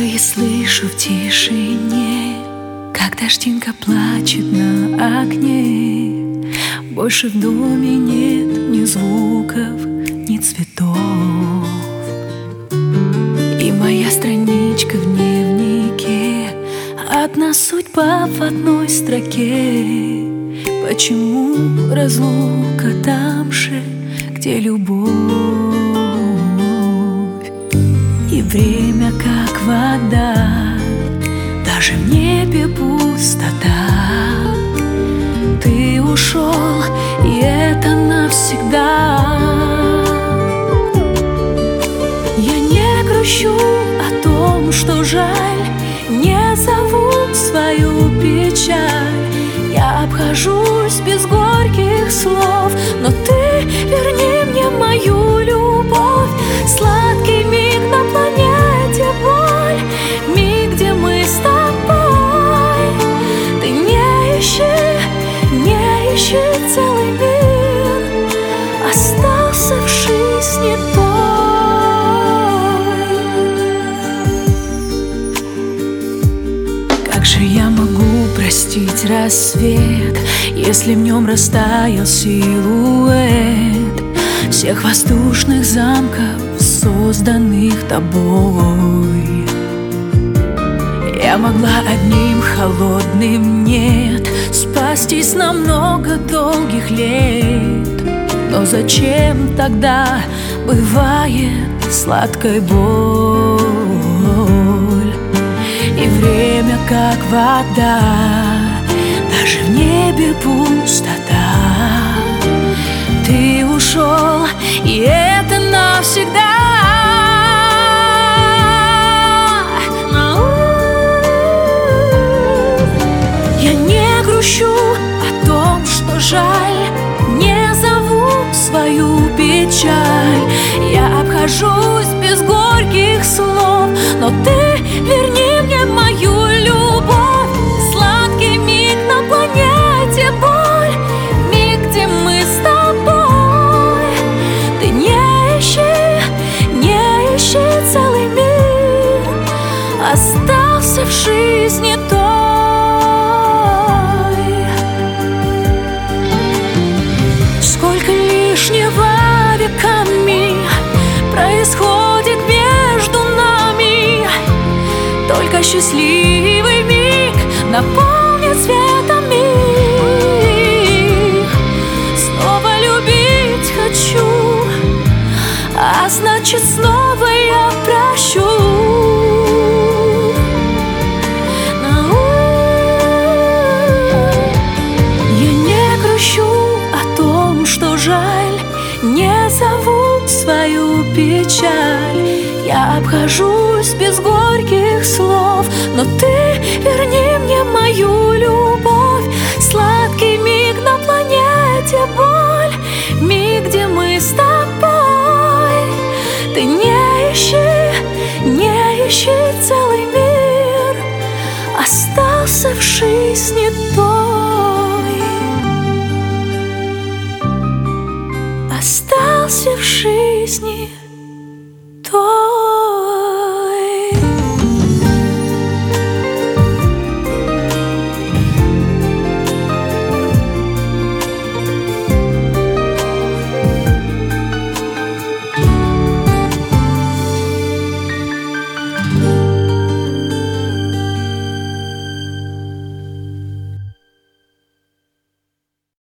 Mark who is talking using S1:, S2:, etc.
S1: Впервые слышу в тишине, как дождинка плачет на окне. Больше в доме нет ни звуков, ни цветов. И моя страничка в дневнике, одна судьба в одной строке. Почему разлука там же, где любовь? И время как вода, даже в небе пустота. Ты ушел, и это навсегда. Я не грущу о том, что жаль, не зову свою печаль. Я обхожусь без горьких слов, но ты верни мне мою любовь. Сладкий миг на планете боль, миг, где мы с тобой. Ты не ищи целый мир, остался в жизни той. Как же я могу простить рассвет, если в нем растаял силуэт всех воздушных замков, созданных тобой? Я могла одним холодным «нет» спастись на много долгих лет. Но зачем тогда бывает сладкая боль? И время как вода, даже в небе пустота. Ты ушел, и это навсегда. Я не грущу о том, что жаль, не зову свою печаль. Я обхожусь без горьких слов, но ты верни мне мою любовь. Сладкий миг на планете боль, миг, где мы с тобой. Ты не ищи целый мир, остался в жизни той. Сколько лишнего веками происходит между нами, только счастливый миг наполнит светом миг. Снова любить хочу, а значит снова я прощу. Я не грущу о том, что жаль, не зову свою печаль. Я обхожусь без горьких слов, но ты верни мне мою любовь. Сладкий миг на планете боль, миг, где мы с тобой. Ты не ищи целый мир, остался в жизни той. Остался в жизни